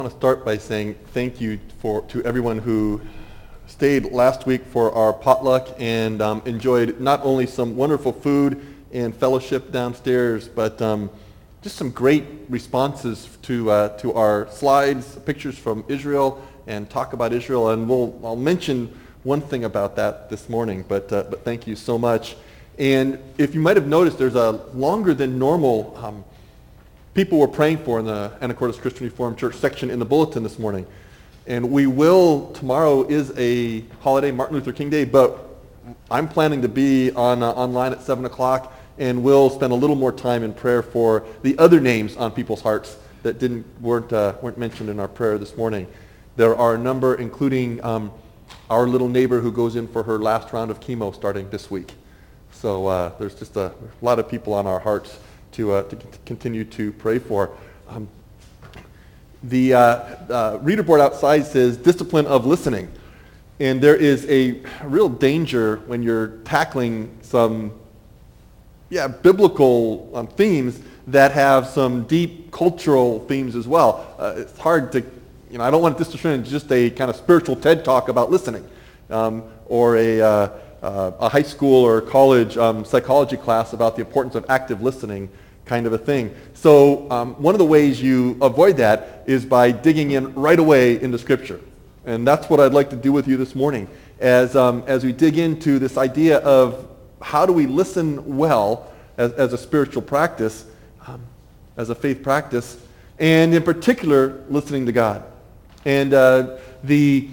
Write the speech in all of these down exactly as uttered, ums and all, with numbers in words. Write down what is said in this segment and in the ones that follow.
I want to start by saying thank you for to everyone who stayed last week for our potluck and um, enjoyed not only some wonderful food and fellowship downstairs, but um, just some great responses to uh, to our slides, pictures from Israel, and talk about Israel. And we'll I'll mention one thing about that this morning. But uh, but thank you so much. And if you might have noticed, there's a longer than normal. Um, People were praying for in the Anacortes Christian Reformed Church section in the bulletin this morning. And we will, tomorrow is a holiday, Martin Luther King Day, but I'm planning to be on uh, online at seven o'clock, and we'll spend a little more time in prayer for the other names on people's hearts that didn't weren't uh, weren't mentioned in our prayer this morning. There are a number, including um, our little neighbor who goes in for her last round of chemo starting this week. So uh, there's just a, a lot of people on our hearts to uh, to continue to pray for. Um, the uh, uh, reader board outside says discipline of listening. And there is a real danger when you're tackling some yeah, biblical um, themes that have some deep cultural themes as well. Uh, it's hard to, you know, I don't want this to turn into just a kind of spiritual TED talk about listening um, or a, uh, uh, a high school or college um, psychology class about the importance of active listening kind of a thing. So um, one of the ways you avoid that is by digging in right away into Scripture. And that's what I'd like to do with you this morning as um, as we dig into this idea of how do we listen well as, as a spiritual practice, um, as a faith practice, and in particular, listening to God. And uh, the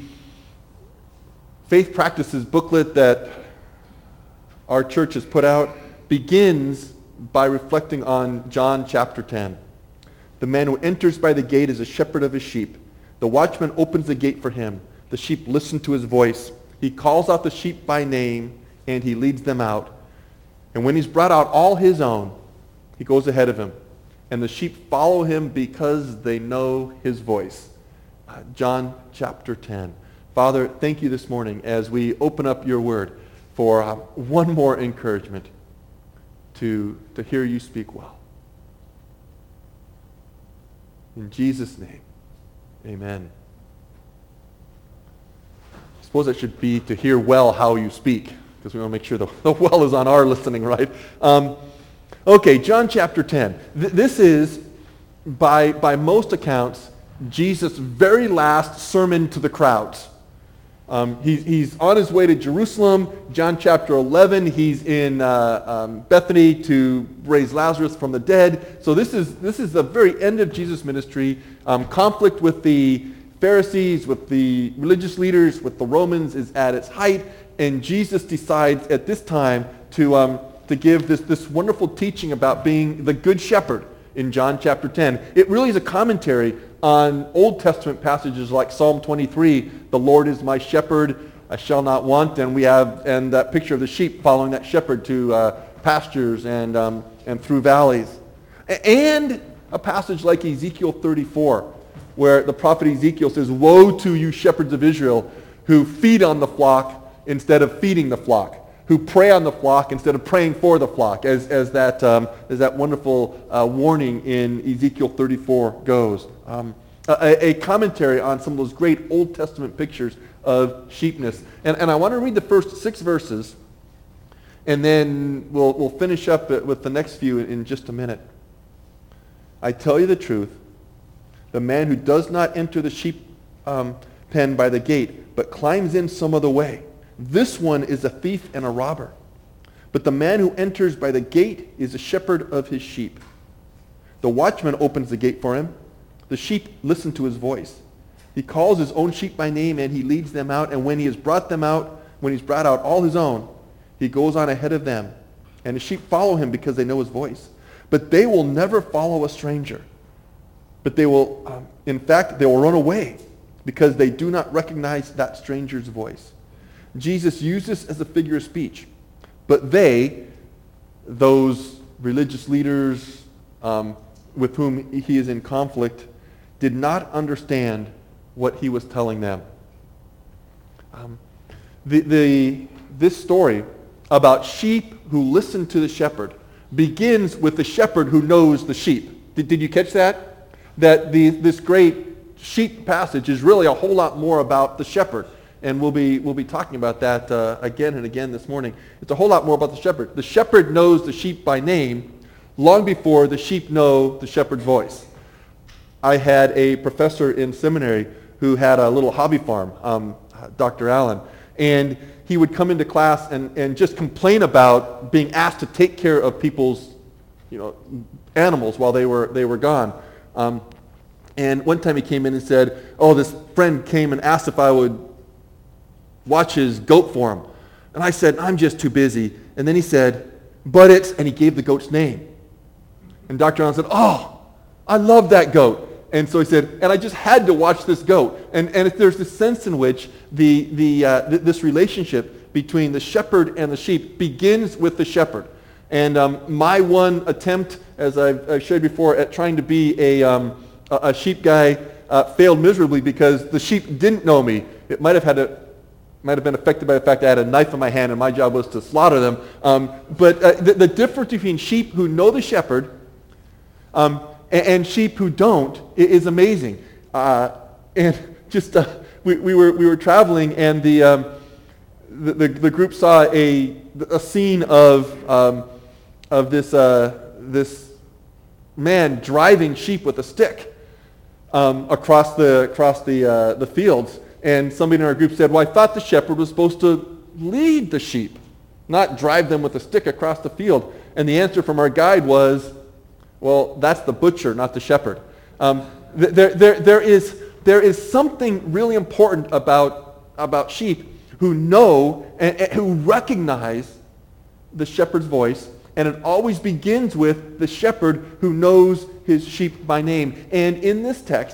Faith Practices booklet that our church has put out begins by reflecting on John chapter ten. The man who enters by the gate is a shepherd of his sheep. The watchman opens the gate for him. The sheep listen to his voice. He calls out the sheep by name, and he leads them out. And when he's brought out all his own, he goes ahead of him. And the sheep follow him because they know his voice. Uh, John chapter ten. Father, thank you this morning as we open up your word for uh, one more encouragement to, to hear you speak well. In Jesus' name, amen. I suppose that should be to hear well how you speak, because we want to make sure the, the well is on our listening, right? Um, okay, John chapter ten. Th- this is, by, by most accounts, Jesus' very last sermon to the crowds. Um, he, he's on his way to Jerusalem. John chapter eleven, he's in uh, um, Bethany to raise Lazarus from the dead. So this is this is the very end of Jesus' ministry. Um, conflict with the Pharisees, with the religious leaders, with the Romans is at its height. And Jesus decides at this time to, um, to give this, this wonderful teaching about being the good shepherd in John chapter ten. It really is a commentary on Old Testament passages like Psalm twenty-three, the Lord is my shepherd, I shall not want, and we have and that picture of the sheep following that shepherd to uh, pastures and um, and through valleys. And a passage like Ezekiel thirty-four, where the prophet Ezekiel says, "Woe to you shepherds of Israel who feed on the flock instead of feeding the flock, who prey on the flock instead of praying for the flock," as, as, that, um, as that wonderful uh, warning in Ezekiel thirty-four goes. Um, a, a commentary on some of those great Old Testament pictures of sheepness. And, and I want to read the first six verses, and then we'll, we'll finish up with the next few in just a minute. I tell you the truth, the man who does not enter the sheep um, pen by the gate, but climbs in some other way, this one is a thief and a robber. But the man who enters by the gate is a shepherd of his sheep. The watchman opens the gate for him. The sheep listen to his voice. He calls his own sheep by name, and he leads them out. And when he has brought them out, when he's brought out all his own, he goes on ahead of them. And the sheep follow him because they know his voice. But they will never follow a stranger. But they will, um, in fact, they will run away because they do not recognize that stranger's voice. Jesus used this as a figure of speech. But they, those religious leaders um, with whom he is in conflict, did not understand what he was telling them. Um, the, the, this story about sheep who listen to the shepherd begins with the shepherd who knows the sheep. Did, did you catch that? That the, this great sheep passage is really a whole lot more about the shepherd. And we'll be, we'll be talking about that uh, again and again this morning. It's a whole lot more about the shepherd. The shepherd knows the sheep by name long before the sheep know the shepherd's voice. I had a professor in seminary who had a little hobby farm, um, Doctor Allen, and he would come into class and, and just complain about being asked to take care of people's, you know, animals while they were they were gone. Um, and one time he came in and said, "Oh, this friend came and asked if I would watch his goat for him." And I said, "I'm just too busy." And then he said, "But it's," and he gave the goat's name. And Doctor Allen said, "Oh, I love that goat." And so he said, "And I just had to watch this goat." And and there's this sense in which the the uh, th- this relationship between the shepherd and the sheep begins with the shepherd. And um, my one attempt, as I've, I've shared before, at trying to be a um, a, a sheep guy uh, failed miserably because the sheep didn't know me. It might have had a might have been affected by the fact I had a knife in my hand and my job was to slaughter them. Um, but uh, the, the difference between sheep who know the shepherd um, and, and sheep who don't is amazing. Uh, and just uh, we, we were we were traveling, and the um, the, the the group saw a a scene of um, of this uh, this man driving sheep with a stick um, across the across the uh, the fields. And somebody in our group said, "Well, I thought the shepherd was supposed to lead the sheep, not drive them with a stick across the field." And the answer from our guide was, "Well, that's the butcher, not the shepherd." Um, there, there, there is, there is something really important about, about sheep who know and, and who recognize the shepherd's voice, and it always begins with the shepherd who knows his sheep by name. And in this text,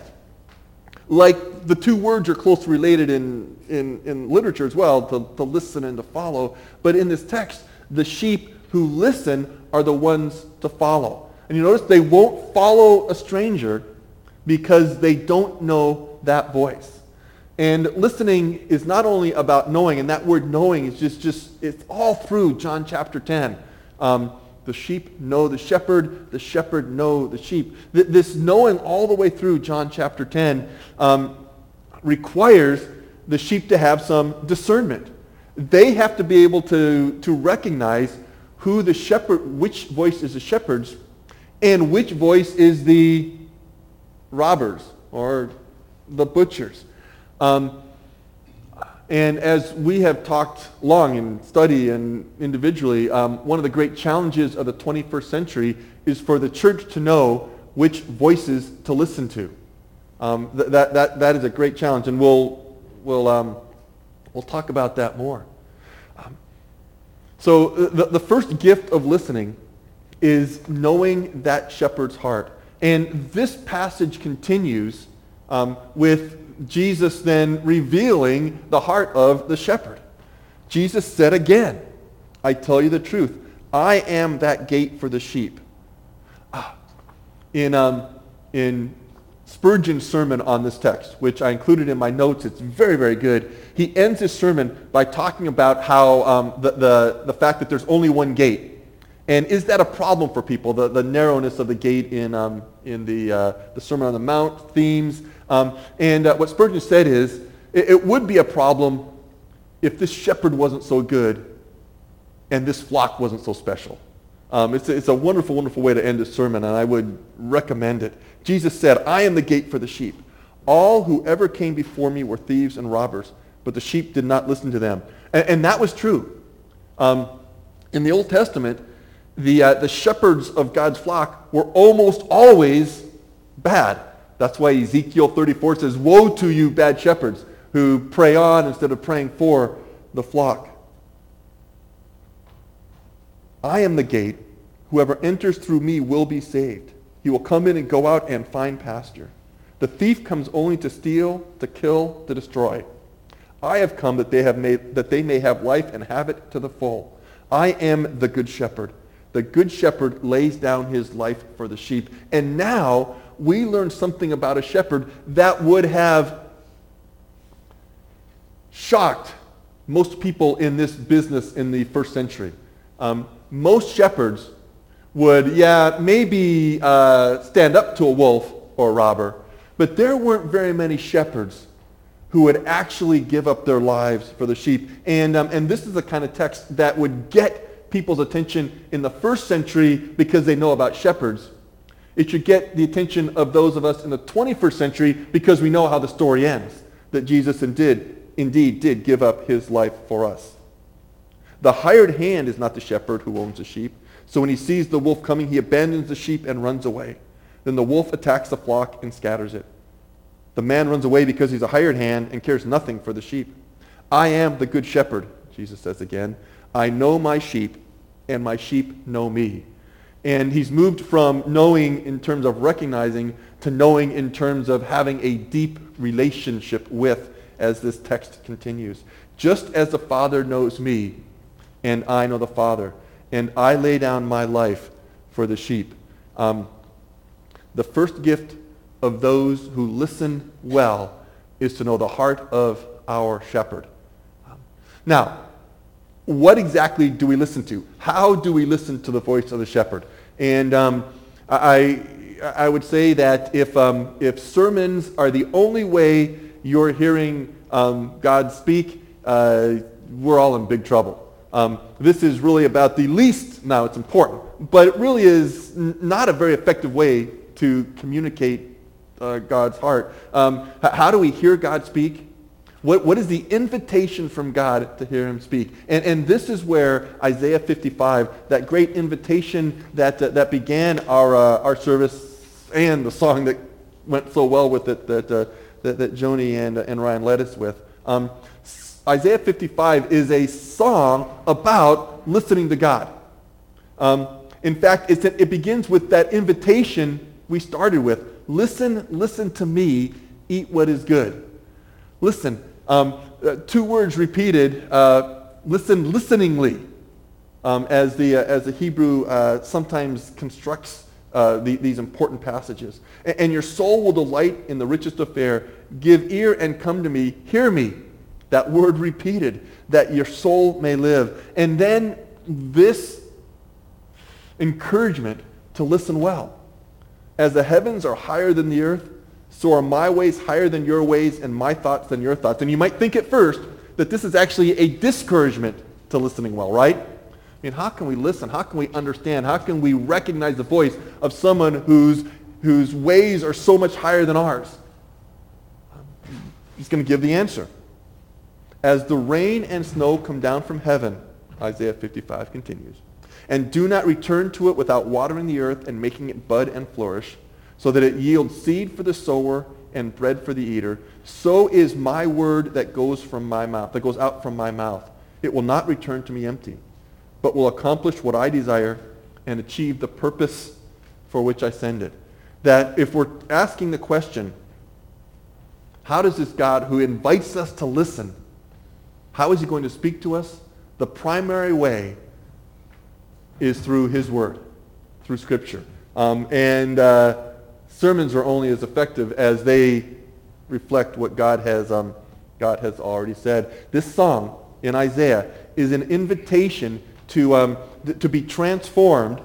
like the two words are closely related in, in, in literature as well, to, to listen and to follow, but in this text, the sheep who listen are the ones to follow. And you notice they won't follow a stranger because they don't know that voice. And listening is not only about knowing, and that word knowing is just, just it's all through John chapter ten. Um, the sheep know the shepherd, the shepherd know the sheep. Th- this knowing all the way through John chapter ten um, requires the sheep to have some discernment. They have to be able to, to recognize who the shepherd, which voice is the shepherd's, and which voice is the robbers or the butchers. Um, and as we have talked long in study and individually, um, one of the great challenges of the twenty-first century is for the church to know which voices to listen to. Um, th- that, that, that is a great challenge, and we'll, we'll, um, we'll talk about that more. Um, so the, the first gift of listening is knowing that shepherd's heart. And this passage continues um, with Jesus then revealing the heart of the shepherd. Jesus said again, "I tell you the truth, I am that gate for the sheep." Ah, in, um, in Spurgeon's sermon on this text, which I included in my notes, it's very, very good. He ends his sermon by talking about how um, the, the, the fact that there's only one gate. And is that a problem for people, the, the narrowness of the gate in, um, in the, uh, the Sermon on the Mount themes? Um, and uh, what Spurgeon said is, it, it would be a problem if this shepherd wasn't so good and this flock wasn't so special. Um, it's, a, it's a wonderful, wonderful way to end a sermon, and I would recommend it. Jesus said, "I am the gate for the sheep. All who ever came before me were thieves and robbers, but the sheep did not listen to them." And, and that was true. Um, in the Old Testament, the, uh, the shepherds of God's flock were almost always bad. That's why Ezekiel thirty-four says, "Woe to you, bad shepherds, who prey on instead of praying for the flock." "I am the gate. Whoever enters through me will be saved. He will come in and go out and find pasture. The thief comes only to steal, to kill, to destroy. I have come that they have made, that they may have life and have it to the full. I am the good shepherd. The good shepherd lays down his life for the sheep." And now we learn something about a shepherd that would have shocked most people in this business in the first century. Um, most shepherds would, yeah, maybe uh, stand up to a wolf or a robber, But there weren't very many shepherds who would actually give up their lives for the sheep. And, um, and this is the kind of text that would get people's attention in the first century because they know about shepherds. It should get the attention of those of us in the twenty-first century because we know how the story ends, that Jesus indeed, indeed did give up his life for us. The hired hand is not the shepherd who owns the sheep. So when he sees the wolf coming, he abandons the sheep and runs away. Then the wolf attacks the flock and scatters it. The man runs away because he's a hired hand and cares nothing for the sheep. I am the good shepherd, Jesus says again. I know my sheep, and my sheep know me. And he's moved from knowing in terms of recognizing to knowing in terms of having a deep relationship with, as this text continues. Just as the Father knows me, and I know the Father, and I lay down my life for the sheep. Um, the first gift of those who listen well is to know the heart of our shepherd. Now, what exactly do we listen to? How do we listen to the voice of the shepherd? And um, I, I would say that if, um, if sermons are the only way you're hearing um, God speak, uh, we're all in big trouble. Um, this is really about the least, now it's important, but it really is n- not a very effective way to communicate uh, God's heart. Um, h- how do we hear God speak? What, what is the invitation from God to hear him speak? And, and this is where Isaiah fifty-five, that great invitation that, uh, that began our, uh, our service and the song that went so well with it that, uh, that, that Joni and, and Ryan led us with. Um, Isaiah fifty-five is a song about listening to God. Um, in fact, it's, it begins with that invitation we started with. Listen, listen to me, eat what is good. Listen, um, uh, two words repeated, uh, listen listeningly, um, as, the, uh, as the Hebrew uh, sometimes constructs uh, the, these important passages. And, and your soul will delight in the richest of fare. Give ear and come to me, hear me. That word repeated, that your soul may live. And then this encouragement to listen well. As the heavens are higher than the earth, so are my ways higher than your ways and my thoughts than your thoughts. And you might think at first that this is actually a discouragement to listening well, right? I mean, how can we listen? How can we understand? How can we recognize the voice of someone whose, whose ways are so much higher than ours? He's going to give the answer. As the rain and snow come down from heaven, Isaiah fifty-five continues, and do not return to it without watering the earth and making it bud and flourish, so that it yields seed for the sower and bread for the eater, so is my word that goes from my mouth, that goes out from my mouth. It will not return to me empty, but will accomplish what I desire and achieve the purpose for which I send it. That if we're asking the question, how does this God who invites us to listen, how is he going to speak to us? The primary way is through his word, through Scripture. Um, and uh, sermons are only as effective as they reflect what God has, um, God has already said. This song in Isaiah is an invitation to, um, th- to be transformed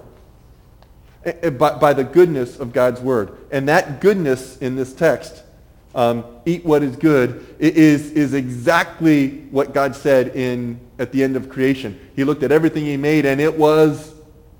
by, by the goodness of God's word. And that goodness in this text, Um, eat what is good, is, is exactly what God said in at the end of creation. He looked at everything he made and it was,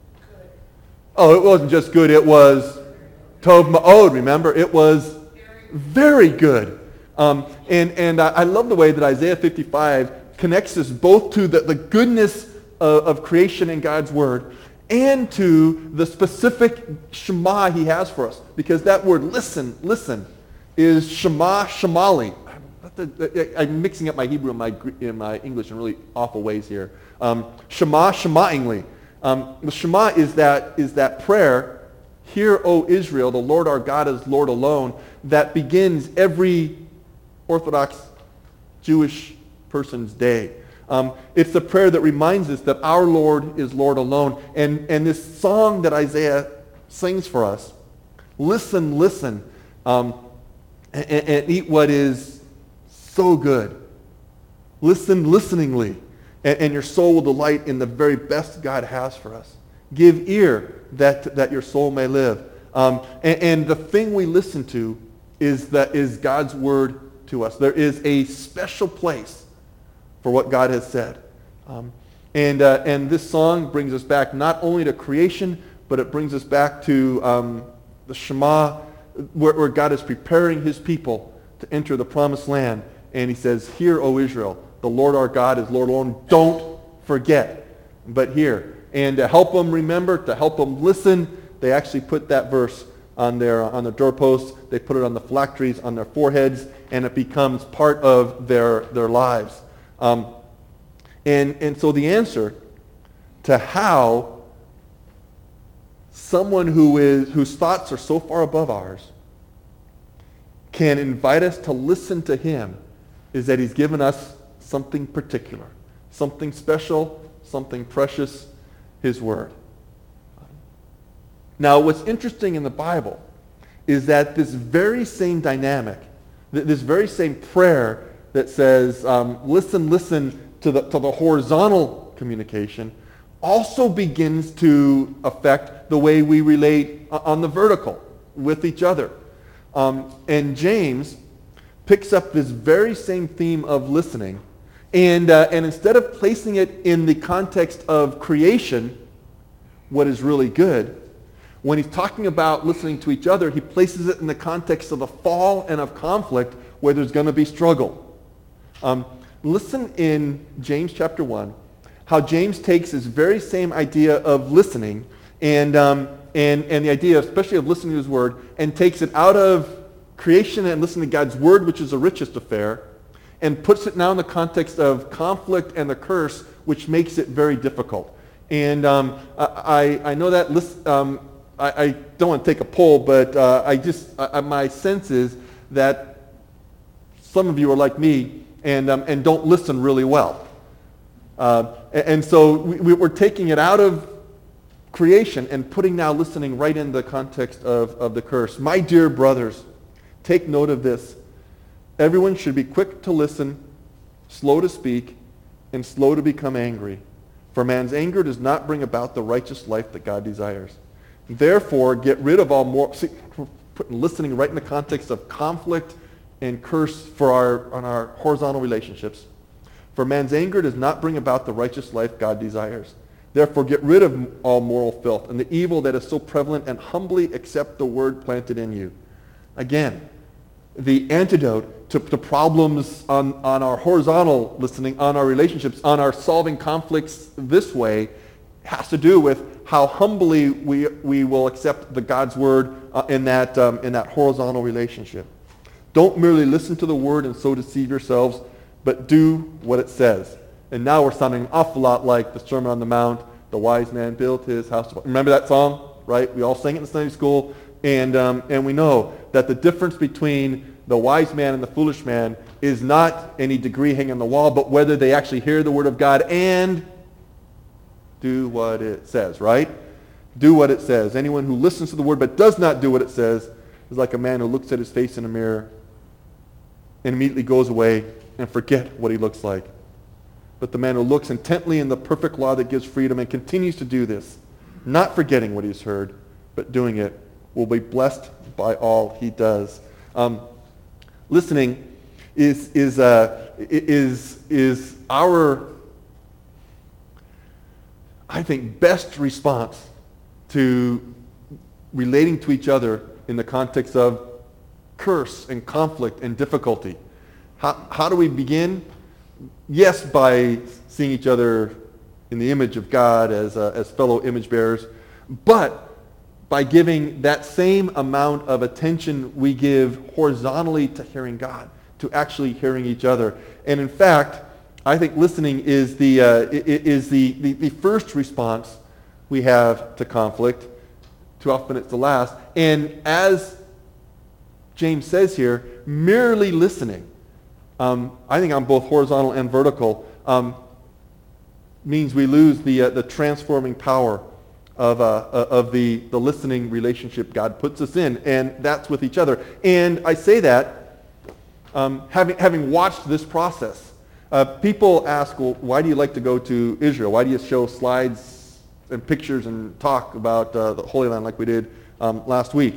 oh, it wasn't just good, it was tov ma'od, remember? It was very good. Um, and and I, I love the way that Isaiah fifty-five connects us both to the, the goodness of, of creation and God's word and to the specific Shema he has for us. Because that word listen, listen, is Shema Shemali. I'm mixing up my Hebrew and my, in my English in really awful ways here. Um, Shema Shema'ingly. Um, the Shema is that, is that prayer, Hear, O Israel, the Lord our God is Lord alone, that begins every Orthodox Jewish person's day. Um, it's the prayer that reminds us that our Lord is Lord alone. And, and this song that Isaiah sings for us, listen, listen, um, And, and eat what is so good. Listen listeningly, and, and your soul will delight in the very best God has for us. Give ear that, that your soul may live. Um, and, and the thing we listen to is, that, is God's word to us. There is a special place for what God has said. Um, and, uh, and this song brings us back not only to creation, but it brings us back to um, the Shema, where, where God is preparing his people to enter the promised land. And he says, "Hear, O Israel, the Lord our God is Lord alone. Don't forget, but hear." And to help them remember, to help them listen, they actually put that verse on their on the doorposts. They put it on the phylacteries, on their foreheads, and it becomes part of their, their lives. Um, and, and so the answer to how someone who is whose thoughts are so far above ours can invite us to listen to him is that he's given us something particular, something special, something precious, his word. Now, what's interesting in the Bible is that this very same dynamic, this very same prayer that says, um, listen, listen to the, to the horizontal communication, also begins to affect the way we relate on the vertical with each other. Um, and James picks up this very same theme of listening, and, uh, and instead of placing it in the context of creation, what is really good, when he's talking about listening to each other, he places it in the context of the fall and of conflict where there's going to be struggle. Um, listen in James chapter one, how James takes this very same idea of listening and, um, and, and the idea especially of listening to his word and takes it out of creation and listening to God's word, which is the richest affair, and puts it now in the context of conflict and the curse, which makes it very difficult. And um, I, I know that list, um, I, I don't want to take a poll, but uh, I just I, my sense is that some of you are like me and um, and don't listen really well. Uh, and, and so we, we're taking it out of creation and putting now listening right in the context of, of the curse. My dear brothers, take note of this. Everyone should be quick to listen, slow to speak, and slow to become angry. For man's anger does not bring about the righteous life that God desires. Therefore, get rid of all more. See, we're putting listening right in the context of conflict and curse for our on our horizontal relationships. For man's anger does not bring about the righteous life God desires. Therefore, get rid of all moral filth and the evil that is so prevalent, and humbly accept the word planted in you. Again, the antidote to, to problems on, on our horizontal listening, on our relationships, on our solving conflicts this way, has to do with how humbly we, we will accept the God's word uh, in, that, um, in that horizontal relationship. Don't merely listen to the word and so deceive yourselves, but do what it says. And now we're sounding an awful lot like the Sermon on the Mount. The wise man built his house. Remember that song, right? We all sang it in Sunday school. And, um, and we know that the difference between the wise man and the foolish man is not any degree hanging on the wall, but whether they actually hear the word of God and do what it says, right? Do what it says. Anyone who listens to the word but does not do what it says is like a man who looks at his face in a mirror and immediately goes away and forget what he looks like. But the man who looks intently in the perfect law that gives freedom and continues to do this, not forgetting what he's heard, but doing it, will be blessed by all he does. Um, listening is is uh, is is our, I think, best response to relating to each other in the context of curse and conflict and difficulty. How how do we begin? Yes, by seeing each other in the image of God as uh, as fellow image bearers, but by giving that same amount of attention we give horizontally to hearing God, to actually hearing each other. And in fact, I think listening is the uh, is the, the, the first response we have to conflict. Too often it's the last. And as James says here, merely listening, um, I think on both horizontal and vertical, um, means we lose the uh, the transforming power of uh, of the, the listening relationship God puts us in, and that's with each other. And I say that um, having having watched this process. Uh, people ask, well, why do you like to go to Israel? Why do you show slides and pictures and talk about uh, the Holy Land like we did um, last week?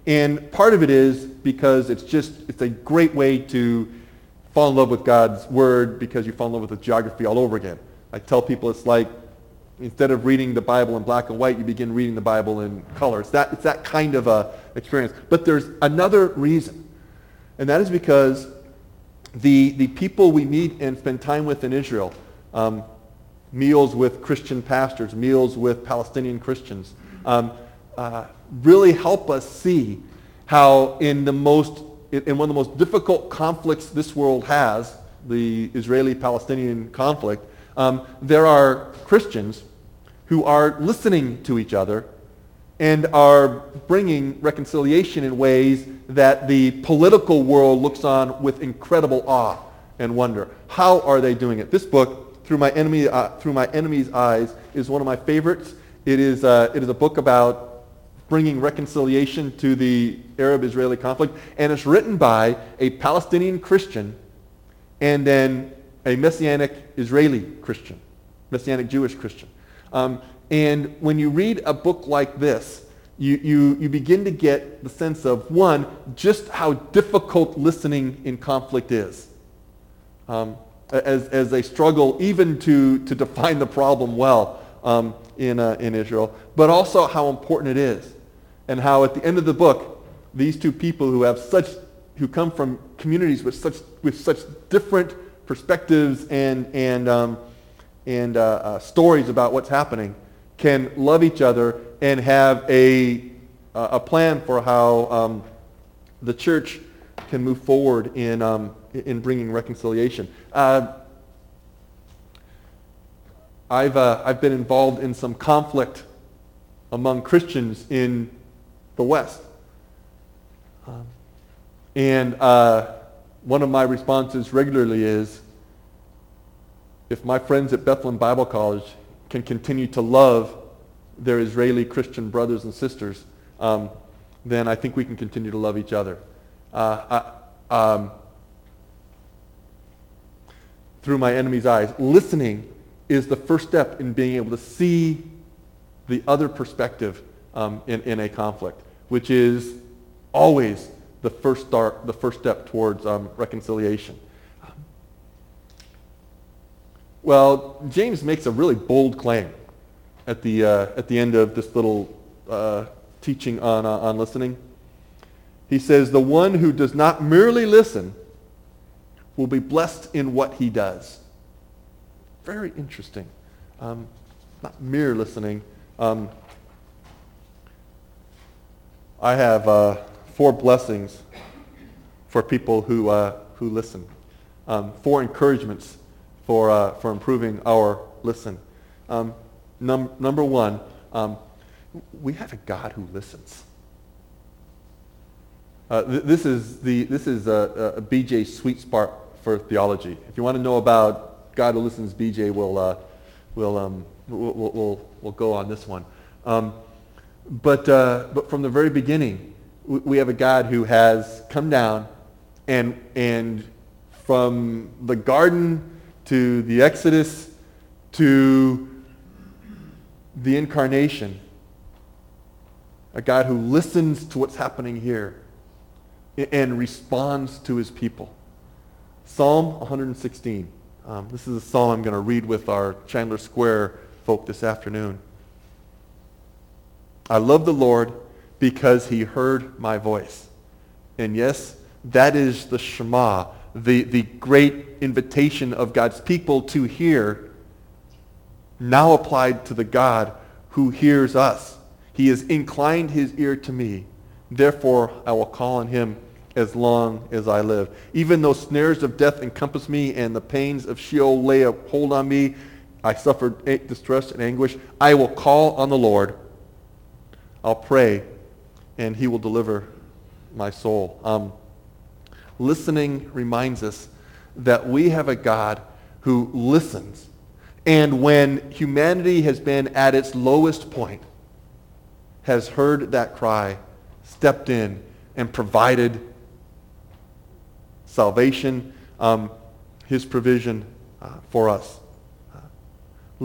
And part of it is because it's just, it's a great way to fall in love with God's Word because you fall in love with the geography all over again. I tell people it's like, instead of reading the Bible in black and white, you begin reading the Bible in color. It's that, it's that kind of a experience. But there's another reason, and that is because the, the people we meet and spend time with in Israel, um, meals with Christian pastors, meals with Palestinian Christians, um, uh, really help us see how in the most, in one of the most difficult conflicts this world has, the Israeli-Palestinian conflict, um, there are Christians who are listening to each other and are bringing reconciliation in ways that the political world looks on with incredible awe and wonder. How are they doing it? This book, Through My Enemy, uh, Through My Enemy's Eyes, is one of my favorites. It is, uh, it is a book about bringing reconciliation to the Arab-Israeli conflict, and it's written by a Palestinian Christian and then a Messianic Israeli Christian, Messianic Jewish Christian. Um, and when you read a book like this, you, you, you begin to get the sense of, one, just how difficult listening in conflict is. Um, as, as they struggle even to, to define the problem well um, in, uh, in Israel, but also how important it is. And how at the end of the book, these two people who have such, who come from communities with such, with such different perspectives and, and, um, and uh, uh, stories about what's happening can love each other and have a, uh, a plan for how um, the church can move forward in, um, in bringing reconciliation. Uh, I've, uh, I've been involved in some conflict among Christians in the West. Um, and uh, one of my responses regularly is, if my friends at Bethlehem Bible College can continue to love their Israeli Christian brothers and sisters, um, then I think we can continue to love each other. Uh, I, um, through my enemy's eyes, listening is the first step in being able to see the other perspective um, in, in a conflict, which is always the first start, the first step towards um, reconciliation. Well, James makes a really bold claim at the uh, at the end of this little uh, teaching on uh, on listening. He says, "The one who does not merely listen will be blessed in what he does." Very interesting. Um, not mere listening. Um, I have uh, four blessings for people who uh, who listen. Um, four encouragements for uh, for improving our listen. Um, num- number one, um, we have a God who listens. Uh, th- this is the this is a, a B J's sweet spot for theology. If you want to know about God who listens, B J will uh, will um, will will will go on this one. Um, But uh, but from the very beginning, we, we have a God who has come down, and and from the garden to the Exodus to the incarnation, a God who listens to what's happening here and responds to his people. Psalm one sixteen. Um, this is a psalm I'm going to read with our Chandler Square folk this afternoon. I love the Lord because he heard my voice. And yes, that is the Shema, the, the great invitation of God's people to hear, now applied to the God who hears us. He has inclined his ear to me. Therefore, I will call on him as long as I live. Even though snares of death encompass me and the pains of Sheol lay a hold on me, I suffered distress and anguish. I will call on the Lord. I'll pray, and he will deliver my soul. Um, listening reminds us that we have a God who listens. And when humanity has been at its lowest point, has heard that cry, stepped in, and provided salvation, um, his provision uh, for us. Uh,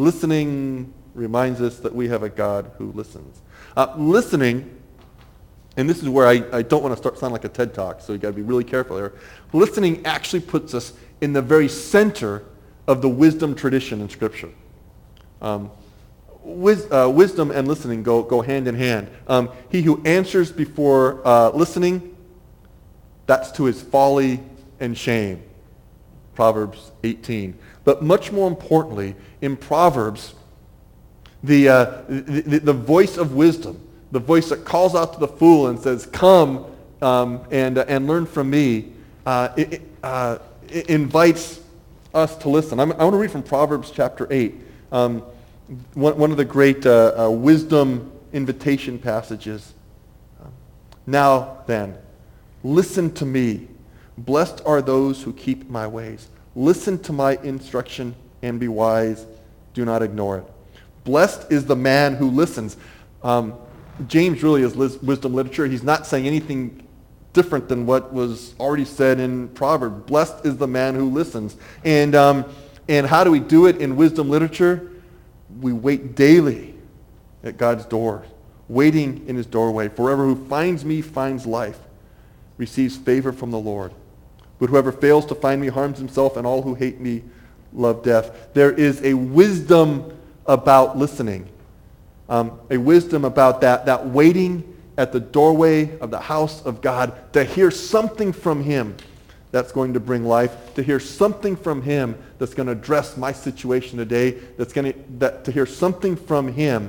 listening reminds us that we have a God who listens. Uh, listening and this is where I, I don't want to start sound like a TED Talk, so you got to be really careful here. Listening actually puts us in the very center of the wisdom tradition in Scripture. Um, wis- uh, wisdom and listening go, go hand in hand. Um, he who answers before uh, listening, that's to his folly and shame. Proverbs eighteen. But much more importantly, in Proverbs, the, uh, the, the voice of wisdom, the voice that calls out to the fool and says, come um, and, uh, and learn from me, uh, it, uh, it invites us to listen. I'm, I want to read from Proverbs chapter eight, um, one, one of the great uh, uh, wisdom invitation passages. Um, now then, listen to me. Blessed are those who keep my ways. Listen to my instruction and be wise. Do not ignore it. Blessed is the man who listens. Um, James really is lis- wisdom literature. He's not saying anything different than what was already said in Proverbs. Blessed is the man who listens. And, um, and how do we do it in wisdom literature? We wait daily at God's door, waiting in his doorway. Forever who finds me finds life, receives favor from the Lord. But whoever fails to find me harms himself, and all who hate me love death. There is a wisdom about listening, um, a wisdom about that, that waiting at the doorway of the house of God to hear something from him that's going to bring life, to hear something from him that's going to address my situation today, that's going to, that, to hear something from him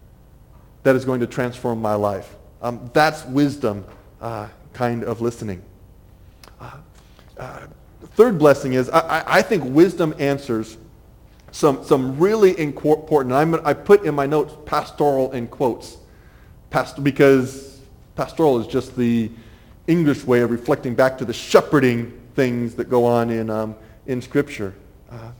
that is going to transform my life. Um, that's wisdom uh, kind of listening. Uh, uh, third blessing is, I, I think wisdom answers some, some really important, I'm, I put in my notes pastoral in quotes, Past, because pastoral is just the English way of reflecting back to the shepherding things that go on in, um, in Scripture. Uh,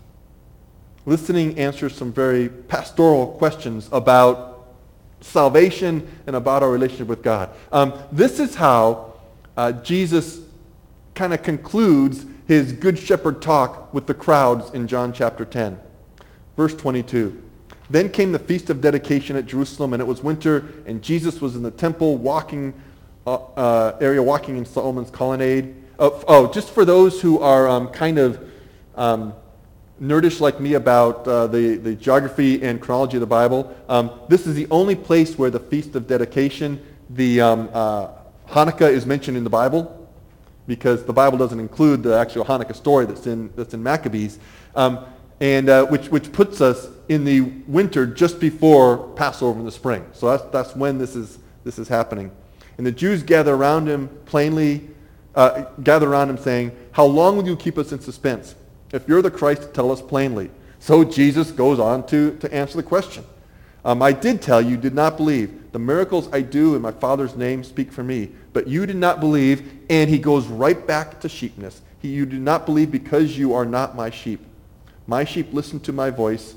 listening answers some very pastoral questions about salvation and about our relationship with God. Um, this is how uh, Jesus kind of concludes his Good Shepherd talk with the crowds in John chapter ten. Verse twenty-two. Then came the feast of dedication at Jerusalem, and it was winter, and Jesus was in the temple walking uh, uh, area, walking in Solomon's colonnade. Oh, oh just for those who are um, kind of um, nerdish like me about uh, the, the geography and chronology of the Bible, um, this is the only place where the feast of dedication, the um, uh, Hanukkah is mentioned in the Bible, because the Bible doesn't include the actual Hanukkah story that's in that's in Maccabees, um, and uh, which which puts us in the winter just before Passover in the spring. So that's that's when this is this is happening. And the Jews gather around him plainly, uh, gather around him saying, "How long will you keep us in suspense? If you're the Christ, tell us plainly." So Jesus goes on to to answer the question. Um, I did tell you, did not believe. The miracles I do in my Father's name speak for me. But you did not believe, and he goes right back to sheepness. He, you do not believe because you are not my sheep. My sheep listen to my voice.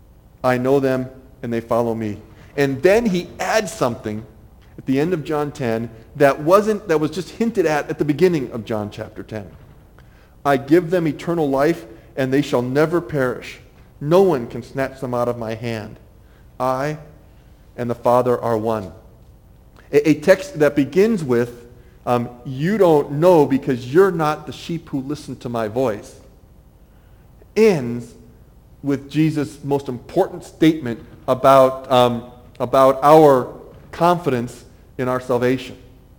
I know them, and they follow me. And then he adds something at the end of John ten that wasn't that was just hinted at at the beginning of John chapter ten. I give them eternal life, and they shall never perish. No one can snatch them out of my hand. I and the Father are one. A, a text that begins with, um, you don't know because you're not the sheep who listen to my voice, ends with Jesus' most important statement about, um, about our confidence in our salvation.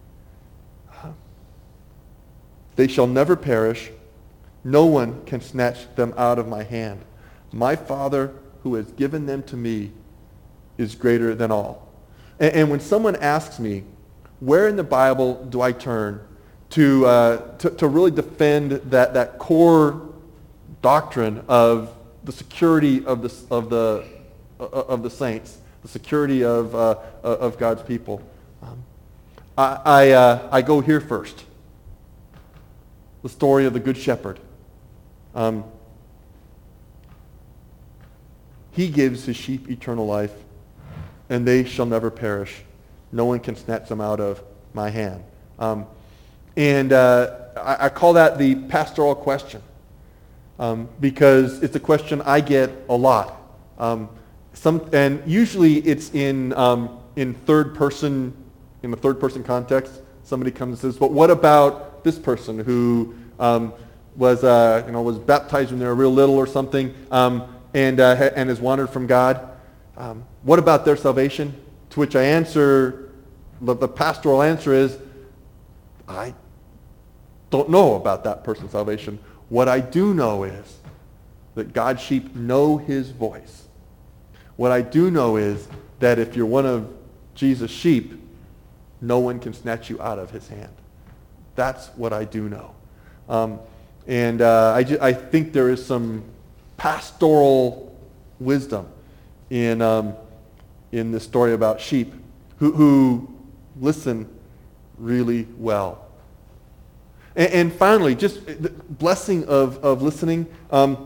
They shall never perish. No one can snatch them out of my hand. My Father who has given them to me is greater than all. And, and when someone asks me, where in the Bible do I turn to, uh, to, to really defend that, that core doctrine of the security of the, of the, uh, of the saints, the security of, uh, of God's people, um, I, I, uh, I go here first. The story of the Good Shepherd. Um, he gives his sheep eternal life, and they shall never perish. No one can snatch them out of my hand. Um, and uh, I, I call that the pastoral question, um, because it's a question I get a lot. Um, some, and usually it's in, um, in third person in the third person context, somebody comes and says, but what about this person who um, was, uh, you know, was baptized when they were real little or something, um, and, uh, ha- and has wandered from God? Um, what about their salvation? To which I answer, the, the pastoral answer is, I don't know about that person's salvation. What I do know is that God's sheep know his voice. What I do know is that if you're one of Jesus' sheep, no one can snatch you out of his hand. That's what I do know. Um, and uh, I, ju- I think there is some pastoral wisdom in, um, in this story about sheep who, who listen really well. And, and finally, just the blessing of, of listening. Um,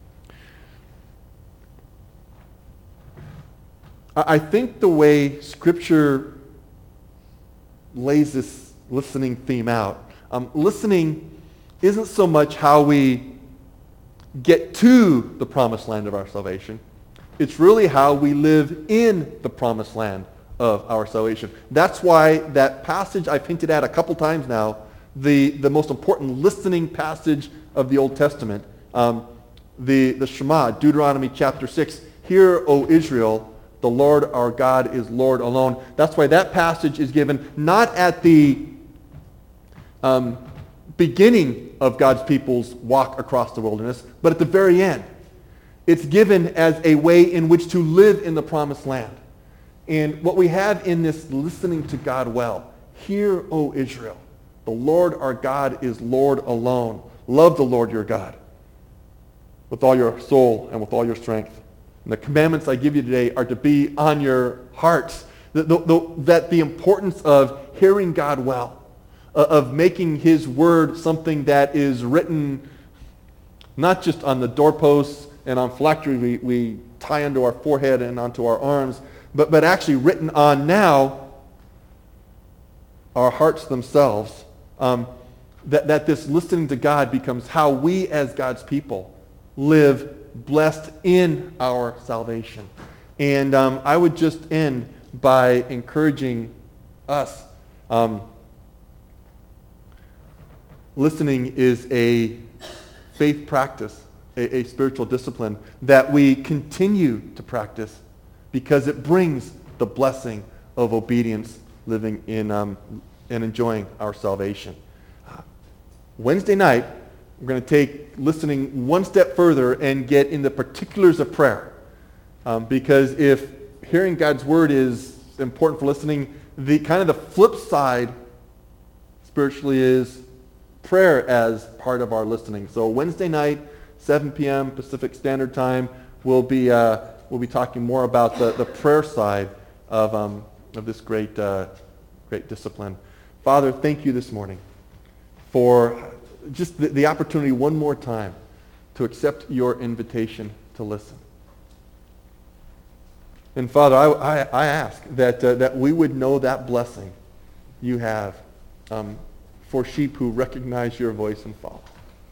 I think the way Scripture lays this listening theme out, um, listening isn't so much how we get to the promised land of our salvation. It's really how we live in the promised land of our salvation. That's why that passage I've hinted at a couple times now, the, the most important listening passage of the Old Testament, um, the, the Shema, Deuteronomy chapter six, Hear, O Israel, the Lord our God is Lord alone. That's why that passage is given not at the um, beginning of God's people's walk across the wilderness, but at the very end. It's given as a way in which to live in the promised land. And what we have in this listening to God well, Hear, O Israel, the Lord our God is Lord alone. Love the Lord your God with all your soul and with all your strength. And the commandments I give you today are to be on your hearts. The, the, the, that the importance of hearing God well, uh, of making his word something that is written not just on the doorposts and on phylactery we, we tie onto our forehead and onto our arms, but, but actually written on now our hearts themselves. Um, that, that this listening to God becomes how we as God's people live blessed in our salvation. And um, I would just end by encouraging us. Um, listening is a faith practice, a, a spiritual discipline that we continue to practice because it brings the blessing of obedience, living in um, and enjoying our salvation. Uh, Wednesday night, we're going to take listening one step further and get in the particulars of prayer. Um, because if hearing God's word is important for listening, the kind of the flip side spiritually is prayer as part of our listening. So Wednesday night, seven p.m. Pacific Standard Time, we'll be uh, we'll be talking more about the, the prayer side of um, of this great uh, great discipline. Father, thank you this morning for just the, the opportunity one more time to accept your invitation to listen. And Father, I, I, I ask that, uh, that we would know that blessing you have um, for sheep who recognize your voice and follow.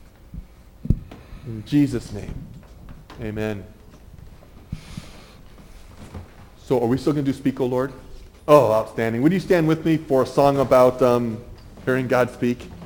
In Jesus' name, amen. So are we still going to do Speak, O Lord? Oh, outstanding. Would you stand with me for a song about um, hearing God speak?